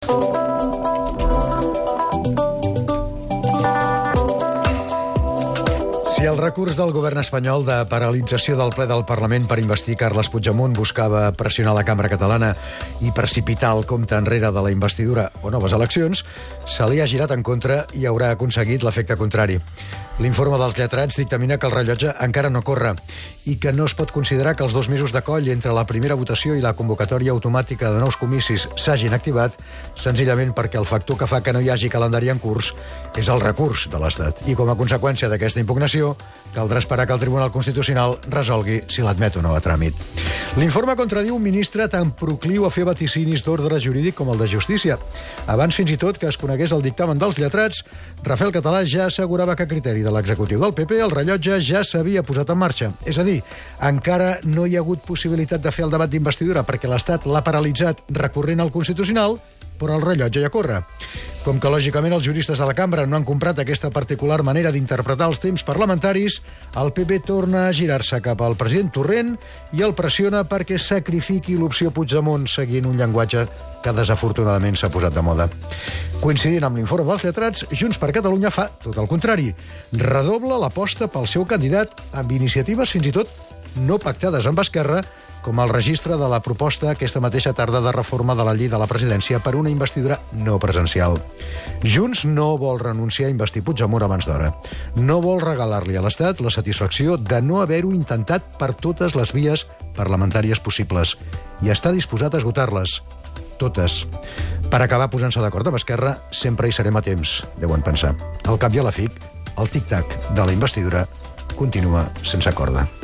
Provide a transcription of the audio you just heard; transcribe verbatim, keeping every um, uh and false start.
Si el recurs del govern espanyol de paralització del ple del Parlament per investir Carles Puigdemont buscava pressionar la cambra catalana i precipitar el compte enrere de la investidura o noves eleccions, se li ha girat en contra i haurà aconseguit l'efecte contrari. L'informe dels lletrats dictamina que el rellotge encara no corre i que no es pot considerar que els dos mesos de coll entre la primera votació i la convocatòria automàtica de nous comicis s'hagin activat senzillament perquè el factor que fa que no hi hagi calendari en curs és el recurs de l'Estat. I com a conseqüència d'aquesta impugnació, caldrà esperar que el Tribunal Constitucional resolgui si l'admet o no a tràmit. L'informe contradiu un ministre tan procliu a fer vaticinis d'ordre jurídic com el de Justícia. Abans fins i tot que es conegués el dictamen dels lletrats, Rafael Català ja assegurava que a criteri de l'executiu del P P el rellotge ja s'havia posat en marxa. És a dir, encara no hi ha hagut possibilitat de fer el debat d'investidura perquè l'Estat l'ha paralitzat recorrent al Constitucional, però el rellotge ja corre. Com que, lògicament, els juristes de la cambra no han comprat aquesta particular manera d'interpretar els temps parlamentaris, el P P torna a girar-se cap al president Torrent i el pressiona perquè sacrifiqui l'opció Puigdemont seguint un llenguatge que desafortunadament s'ha posat de moda. Coincidint amb l'informe dels lletrats, Junts per Catalunya fa tot el contrari. Redobla l'aposta pel seu candidat amb iniciatives fins i tot no pactades amb Esquerra, com el registre de la proposta aquesta mateixa tarda de reforma de la llei de la presidència per una investidura no presencial. Junts no vol renunciar a investir Puigdemont abans d'hora. No vol regalar-li a l'Estat la satisfacció de no haver-ho intentat per totes les vies parlamentàries possibles i està disposat a esgotar-les. Totes. Per acabar posant-se d'acord amb Esquerra, sempre hi serem a temps, deuen pensar. Al cap i a la fi, el tic-tac de la investidura continua sense corda.